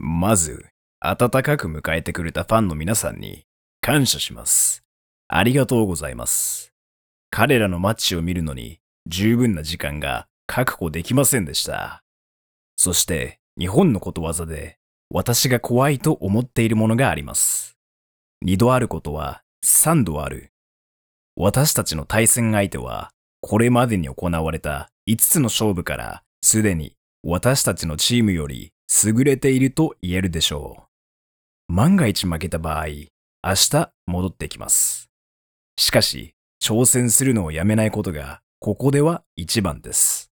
まず、温かく迎えてくれたファンの皆さんに感謝します。ありがとうございます。彼らのマッチを見るのに十分な時間が確保できませんでした。そして、日本のことわざで私が怖いと思っているものがあります。二度あることは三度ある。私たちの対戦相手は、これまでに行われた5つの勝負からすでに私たちのチームより優れていると言えるでしょう。万が一負けた場合、明日戻ってきます。しかし、挑戦するのをやめないことがここでは一番です。